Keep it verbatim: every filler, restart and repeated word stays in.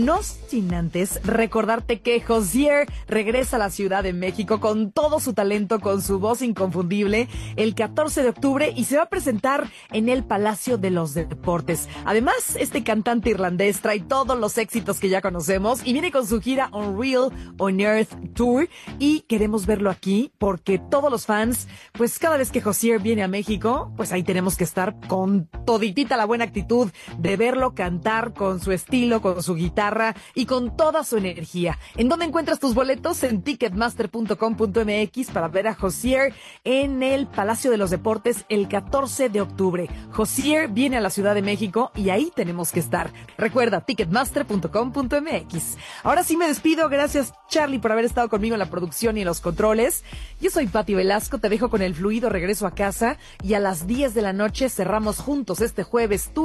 No sin antes recordarte que Hozier regresa a la Ciudad de México con todo su talento, con su voz inconfundible, el catorce de octubre y se va a presentar en el Palacio de los Deportes. Además, este cantante irlandés trae todos los éxitos que ya conocemos y viene con su gira Unreal on Earth Tour y queremos verlo aquí porque todos los fans, pues cada vez que Hozier viene a México, pues ahí tenemos que estar con toditita la buena actitud de verlo cantar con su estilo, con su guitarra y con toda su energía. ¿En dónde encuentras tus boletos? En ticketmaster punto com punto m x para ver a Hozier en el Palacio de los Deportes el catorce de octubre. Hozier viene a la Ciudad de México y ahí tenemos que estar. Recuerda, ticketmaster punto com punto m x. Ahora sí me despido. Gracias, Charlie, por haber estado conmigo en la producción y en los controles. Yo soy Pati Velasco, te dejo con el fluido regreso a casa y a las diez de la noche cerramos juntos este jueves. Tú